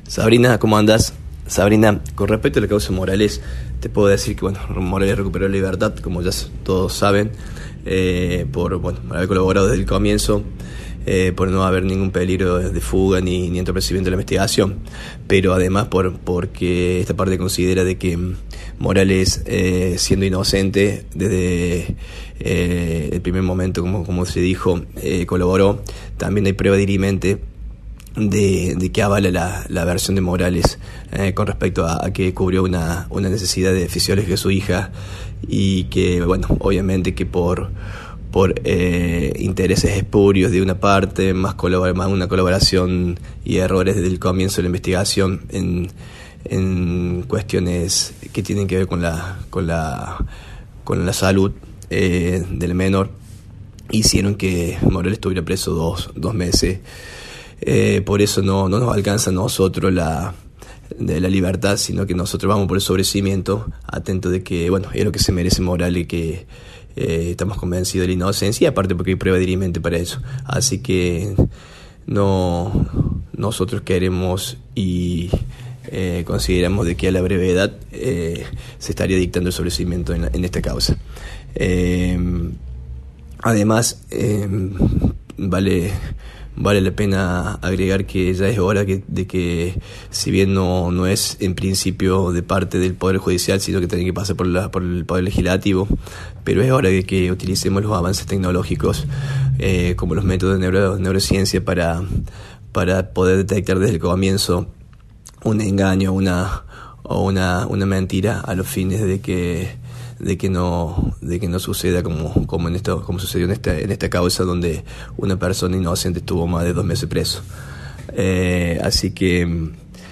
Sabrina, ¿cómo andás? Sabrina, con respecto a la causa Morales, te puedo decir que Morales recuperó la libertad, como ya todos saben, por haber colaborado desde el comienzo, por no haber ningún peligro de fuga ni entorpecimiento de la investigación, pero además porque esta parte considera de que Morales, siendo inocente desde el primer momento, como se dijo, colaboró. También hay prueba dirimente de que avala la versión de Morales con respecto a que cubrió una necesidad de fisiología de su hija, y que obviamente que por intereses espurios de una parte, más una colaboración y errores desde el comienzo de la investigación en cuestiones que tienen que ver con la salud del menor, hicieron que Morales estuviera preso dos meses. Por eso no nos alcanza a nosotros la libertad, sino que nosotros vamos por el sobreseimiento, atentos de que es lo que se merece Morales, y que estamos convencidos de la inocencia, y aparte porque hay prueba dirimente para eso. Así que nosotros queremos y consideramos de que a la brevedad se estaría dictando el sobreseimiento en esta causa. Además, vale la pena agregar que ya es hora de que, si bien no es en principio de parte del Poder Judicial, sino que tiene que pasar por el Poder Legislativo, pero es hora de que utilicemos los avances tecnológicos como los métodos de neurociencia para poder detectar desde el comienzo un engaño o una mentira, a los fines de que no suceda como sucedió en esta causa, donde una persona inocente estuvo más de 2 meses preso. Así que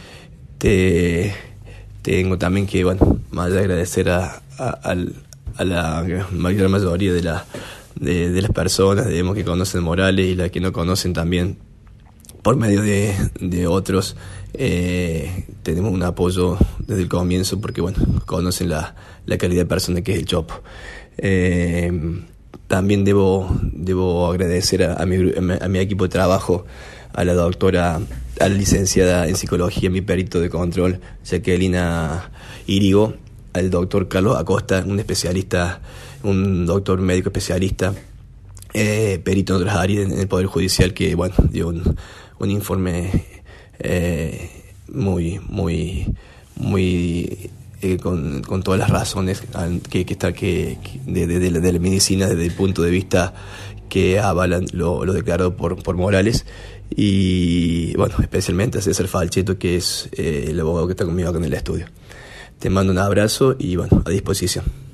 tengo también que más de agradecer a la mayor mayoría de las personas, que conocen Morales, y las que no conocen también, por medio de otros. Tenemos un apoyo desde el comienzo, porque conocen la calidad de persona que es el Chopo. También debo agradecer a mi equipo de trabajo, a la licenciada en psicología, mi perito de control, Jacquelina Irigo, al doctor Carlos Acosta, un doctor médico especialista, perito en otras áreas en el Poder Judicial, que dio un informe muy con todas las razones de la medicina, desde el punto de vista que avalan lo declarado por Morales, y especialmente a César Falchetto, que es el abogado que está conmigo acá en el estudio. Te mando un abrazo y a disposición.